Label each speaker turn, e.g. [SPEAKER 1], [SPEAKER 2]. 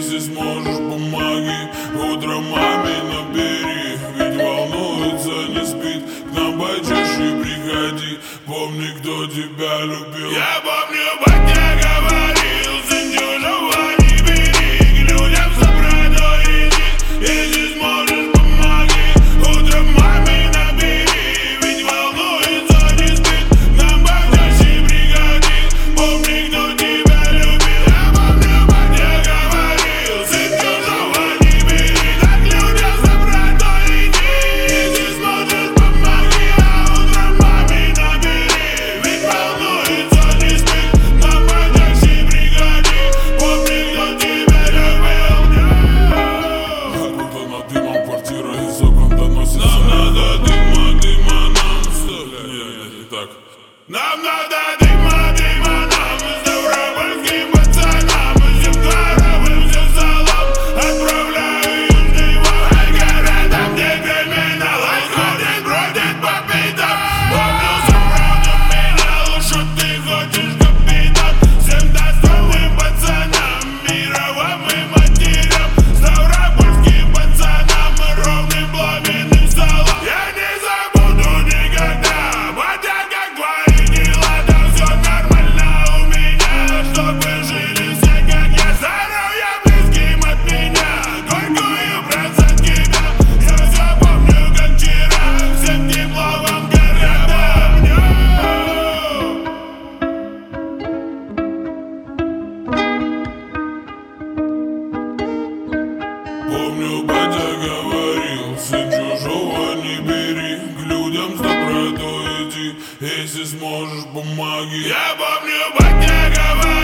[SPEAKER 1] Если сможешь, помоги. Утром маме набери, ведь волнуется, не спит. К нам почаще приходи, помни, кто тебя любил. Я помню, батя говорил, сын чужого не бери, к людям с добротой иди. Если сможешь, помоги. Утром маме набери, ведь волнуется, не спит. К нам почаще приходи, помни, кто тебя любил. Я помню, батя говорил, сын чужого не бери, к людям с добротой иди. Если сможешь, помоги. А утром маме набери, ведь волнуется, не спит. К нам почаще приходи, помни, кто тебя любил. Как будто над дымом квартира из окон доносится. Нам надо дыма, дыма, нам не так. Нам надо дыма, дыма, нам ставропольским пацанам, всем дворовым, всем салам. Отправляю южный вал, городам, где криминал ходит, бродит по пятам. Помню, справді менял, что ты хочешь, капитан. Всем достойным пацанам, мировым и матерям, ставропольским пацанам, ровным пламенным столам. Я не забуду никогда, батя, как твои дела. Да все нормально у меня, чтобы жили все, как я. Здоровья близким от меня, горькую брать за тебя. Я все помню, как вчера, всем тепло вам горят. Помню, батя говорил, сын чужого не бери, к людям с добротой иди. Если сможешь, помоги. Я помню, батя говорил.